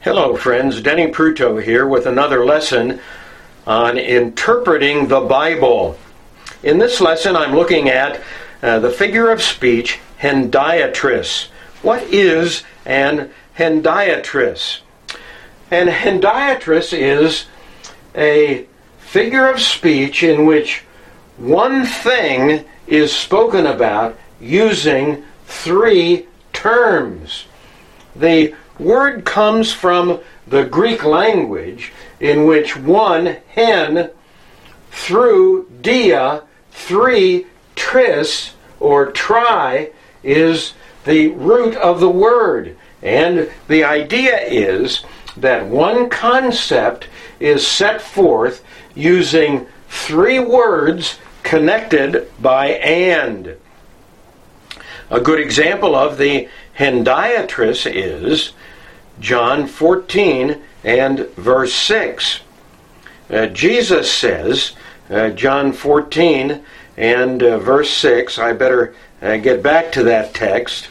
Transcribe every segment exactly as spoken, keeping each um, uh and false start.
Hello friends, Denny Pruto here with another lesson on interpreting the Bible. In this lesson I'm looking at uh, the figure of speech, hendiatris. What is an hendiatris? An hendiatris is a figure of speech in which one thing is spoken about using three terms. The word comes from the Greek language, in which one, hen, through dia, three, tris, or tri, is the root of the word. And the idea is that one concept is set forth using three words connected by and. A good example of the hendiatris is John fourteen and verse six. Uh, Jesus says, uh, John fourteen and uh, verse six, I better uh, get back to that text.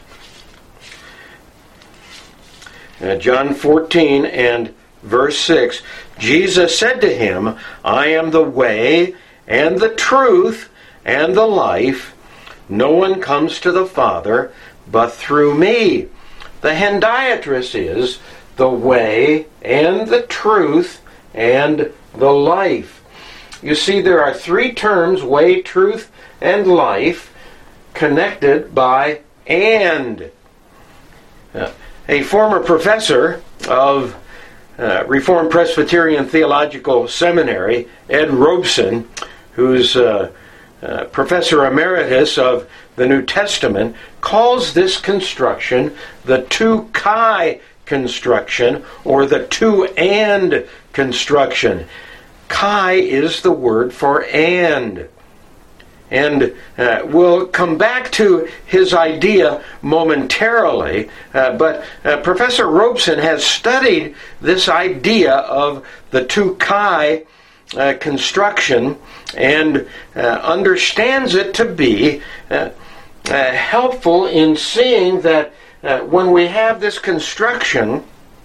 Uh, John fourteen and verse six, Jesus said to him, I am the way and the truth and the life. No one comes to the Father but through me. The hendiatris is the way and the truth and the life. You see, there are three terms, way, truth, and life, connected by and. Uh, a former professor of uh, Reformed Presbyterian Theological Seminary, Ed Robeson, who's uh, uh, Professor Emeritus of the New Testament, calls this construction the two kai construction, or the two and construction. Kai is the word for and. And uh, we'll come back to his idea momentarily, uh, but uh, Professor Robeson has studied this idea of the two kai uh, construction and uh, understands it to be uh, uh, helpful in seeing that Uh, when we have this construction,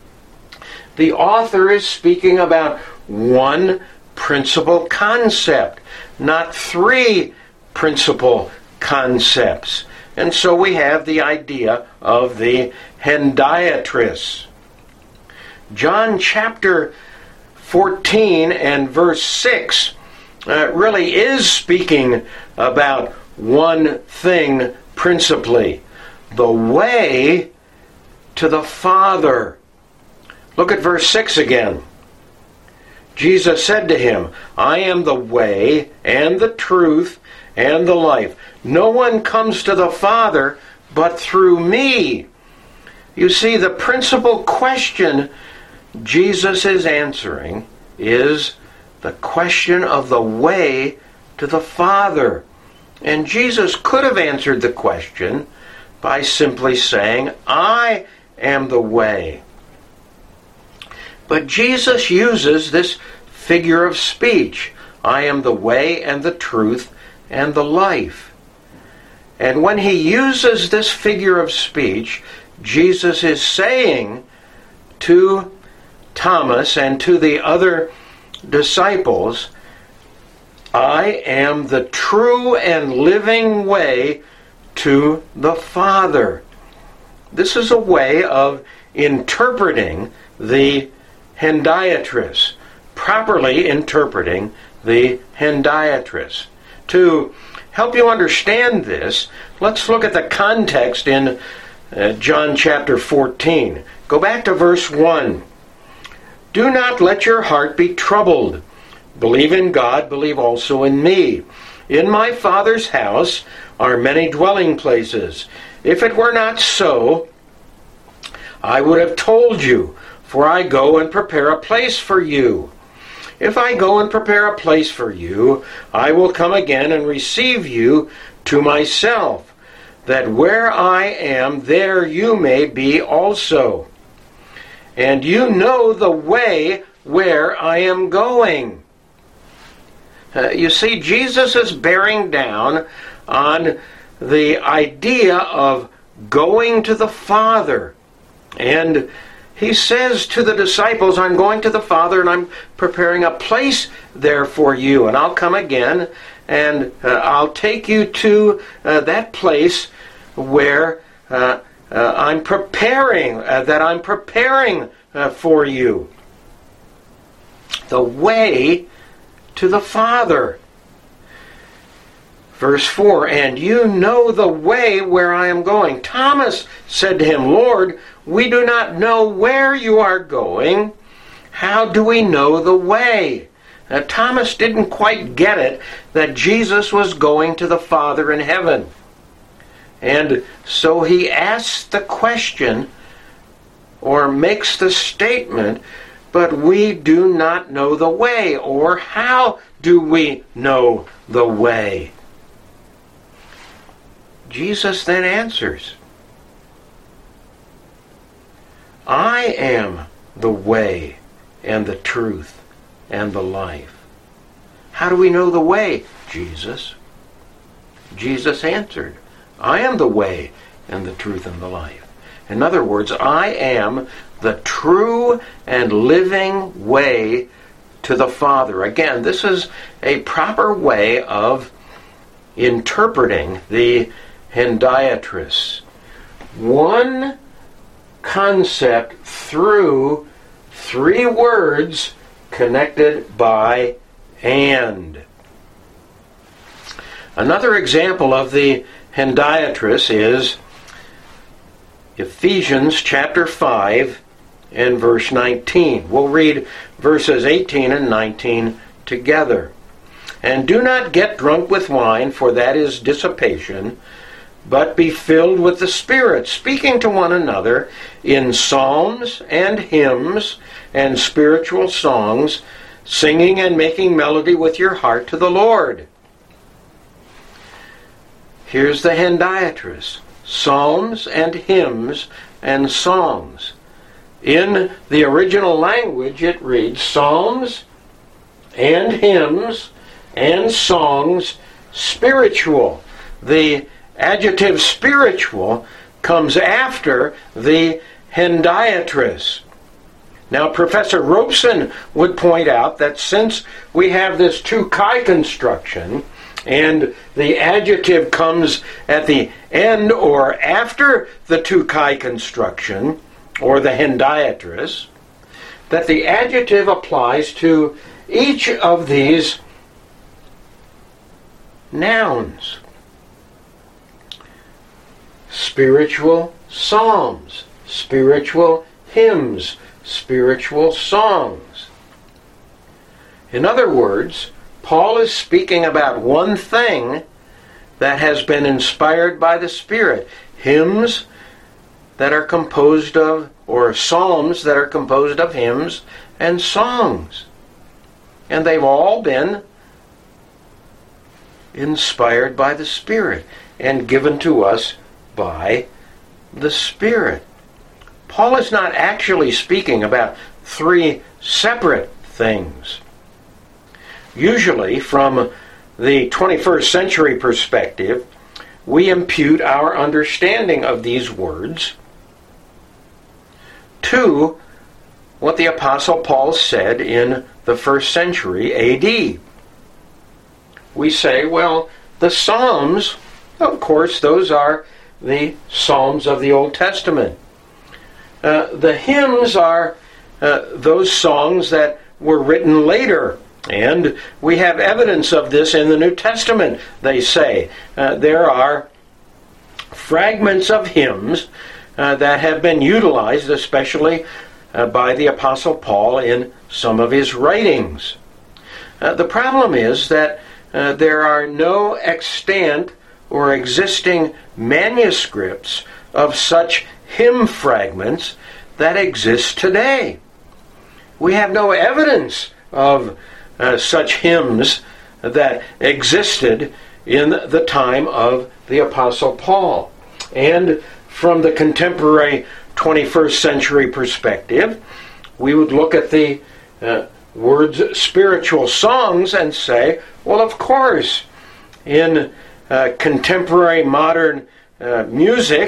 the author is speaking about one principal concept, not three principal concepts. And so we have the idea of the hendiatris. John chapter fourteen and verse six uh, really is speaking about one thing principally. The way to the Father. Look at verse six again. Jesus said to him, I am the way and the truth and the life. No one comes to the Father but through me. You see, the principal question Jesus is answering is the question of the way to the Father. And Jesus could have answered the question by simply saying, I am the way. But Jesus uses this figure of speech. I am the way and the truth and the life. And when he uses this figure of speech, Jesus is saying to Thomas and to the other disciples, I am the true and living way to the Father. This is a way of interpreting the hendiatris, properly interpreting the hendiatris. To help you understand this, let's look at the context in uh, John chapter fourteen. Go back to verse one. Do not let your heart be troubled. Believe in God, believe also in me. In my Father's house are many dwelling places. If it were not so, I would have told you, for I go and prepare a place for you. If I go and prepare a place for you, I will come again and receive you to myself, that where I am, there you may be also. And you know the way where I am going. Uh, you see, Jesus is bearing down on the idea of going to the Father. And he says to the disciples, I'm going to the Father and I'm preparing a place there for you. And I'll come again and uh, I'll take you to uh, that place where uh, uh, I'm preparing, uh, that I'm preparing uh, for you. The way to the Father. Verse four, and you know the way where I am going. Thomas said to him, Lord, we do not know where you are going. How do we know the way? Now, Thomas didn't quite get it that Jesus was going to the Father in heaven. And so he asks the question, or makes the statement, but we do not know the way, or how do we know the way? Jesus then answers, I am the way and the truth and the life. How do we know the way? Jesus. Jesus answered, I am the way and the truth and the life. In other words, I am the true and living way to the Father. Again, this is a proper way of interpreting the Hendiatrus. One concept through three words connected by and. Another example of the Hendiatrus is Ephesians chapter five and verse nineteen. We'll read verses eighteen and nineteen together. And do not get drunk with wine, for that is dissipation, but be filled with the Spirit, speaking to one another in psalms and hymns and spiritual songs, singing and making melody with your heart to the Lord. Here's the Hendiatrus. Psalms and hymns and songs. In the original language it reads psalms and hymns and songs spiritual. The adjective spiritual comes after the Hendiatrus. Now, Professor Robeson would point out that since we have this two chi construction, and the adjective comes at the end or after the two chi construction, or the Hendiatrus, that the adjective applies to each of these nouns. Spiritual psalms, spiritual hymns, spiritual songs. In other words, Paul is speaking about one thing that has been inspired by the Spirit. Hymns that are composed of, or psalms that are composed of hymns and songs. And they've all been inspired by the Spirit and given to us by the Spirit. Paul is not actually speaking about three separate things. Usually, from the twenty-first century perspective, we impute our understanding of these words to what the Apostle Paul said in the first century A D. We say, well, the Psalms, of course, those are the Psalms of the Old Testament. Uh, the hymns are uh, those songs that were written later, and we have evidence of this in the New Testament, they say. Uh, there are fragments of hymns uh, that have been utilized, especially uh, by the Apostle Paul in some of his writings. Uh, the problem is that uh, there are no extant or existing manuscripts of such hymn fragments that exist today. We have no evidence of uh, such hymns that existed in the time of the Apostle Paul. And from the contemporary twenty-first century perspective, we would look at the uh, words spiritual songs and say, well, of course, in uh, contemporary modern uh, music,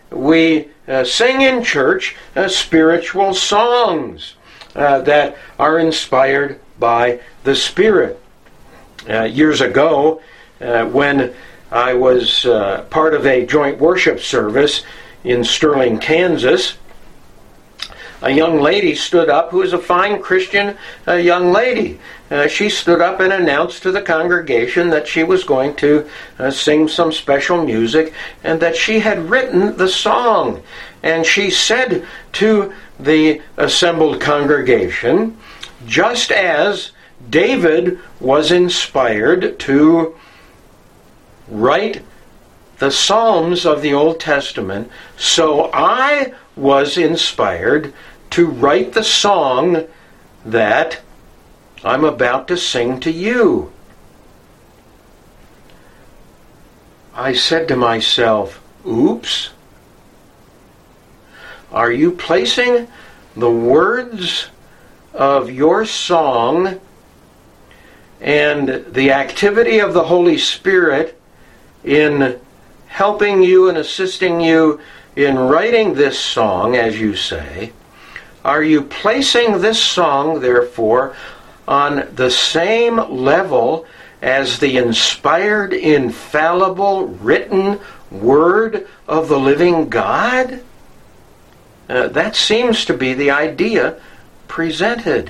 we uh, sing in church uh, spiritual songs uh, that are inspired by the Spirit. Uh, years ago, uh, when I was uh, part of a joint worship service in Sterling, Kansas, a young lady stood up who is a fine Christian uh, young lady. Uh, she stood up and announced to the congregation that she was going to uh, sing some special music and that she had written the song. And she said to the assembled congregation, just as David was inspired to write the Psalms of the Old Testament, so I was inspired to write the song that I'm about to sing to you. I said to myself, oops, are you placing the words of your song and the activity of the Holy Spirit in helping you and assisting you in writing this song, as you say, are you placing this song, therefore, on the same level as the inspired, infallible, written Word of the living God? Uh, that seems to be the idea presented.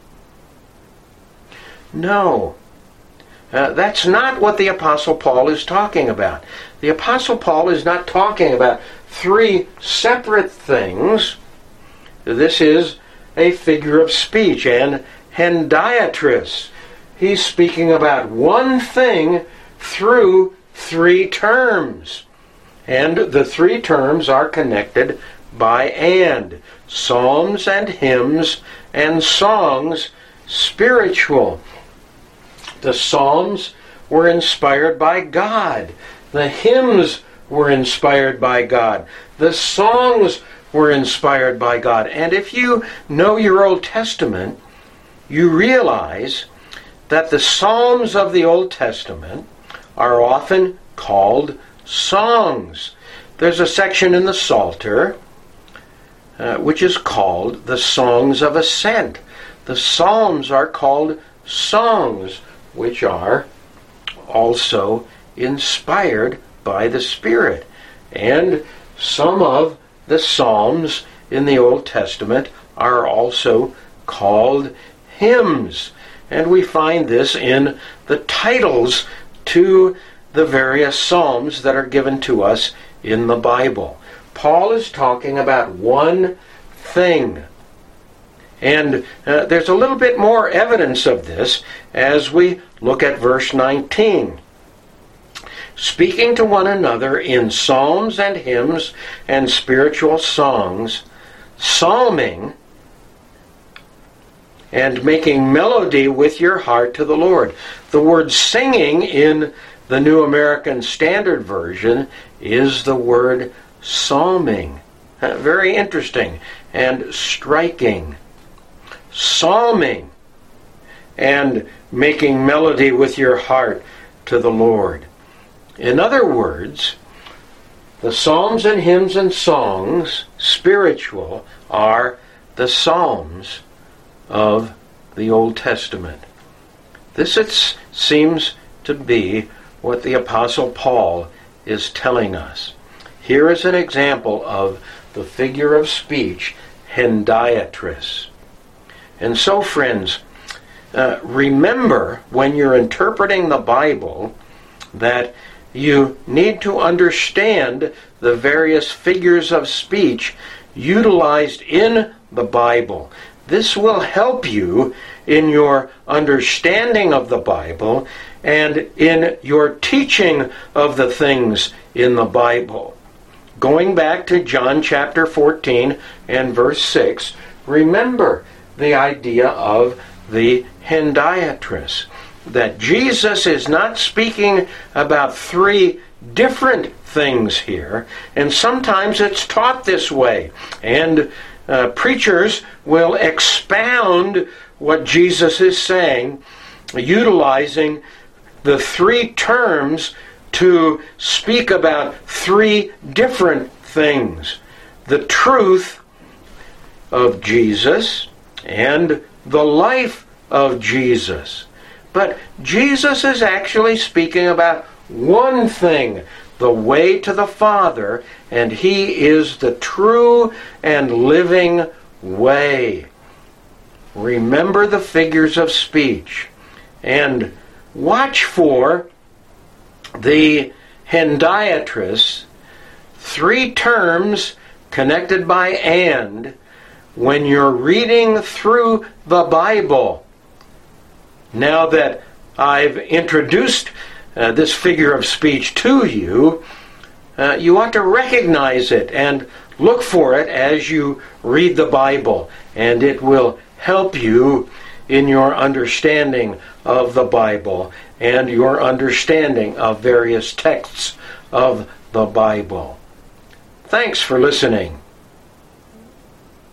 No. Uh, that's not what the Apostle Paul is talking about. The Apostle Paul is not talking about three separate things. This is a figure of speech, and hendiatris. He's speaking about one thing through three terms. And the three terms are connected by and. Psalms and hymns and songs spiritual. The Psalms were inspired by God. The hymns were inspired by God. The songs were inspired by God. And if you know your Old Testament, you realize that the Psalms of the Old Testament are often called songs. There's a section in the Psalter uh, which is called the Songs of Ascent. The Psalms are called songs, which are also inspired by the Spirit. And some of the Psalms in the Old Testament are also called hymns. And we find this in the titles to the various Psalms that are given to us in the Bible. Paul is talking about one thing. And uh, there's a little bit more evidence of this as we look at verse nineteen. Speaking to one another in psalms and hymns and spiritual songs, psalming and making melody with your heart to the Lord. The word singing in the New American Standard Version is the word psalming. Uh, very interesting and striking. Psalming and making melody with your heart to the Lord. In other words, the psalms and hymns and songs, spiritual, are the psalms of the Old Testament. This it seems to be what the Apostle Paul is telling us. Here is an example of the figure of speech, hendiatris. And so, friends, uh, remember when you're interpreting the Bible that you need to understand the various figures of speech utilized in the Bible. This will help you in your understanding of the Bible and in your teaching of the things in the Bible. Going back to John chapter fourteen and verse six, remember the idea of the hendiatris, that Jesus is not speaking about three different things here, and sometimes it's taught this way, and uh, preachers will expound what Jesus is saying, utilizing the three terms to speak about three different things: the truth of Jesus and the life of Jesus. But Jesus is actually speaking about one thing, the way to the Father, and He is the true and living way. Remember the figures of speech and watch for the hendiatrous, three terms connected by and, when you're reading through the Bible. Now that I've introduced uh, this figure of speech to you, uh, you ought to recognize it and look for it as you read the Bible, and it will help you in your understanding of the Bible and your understanding of various texts of the Bible. Thanks for listening.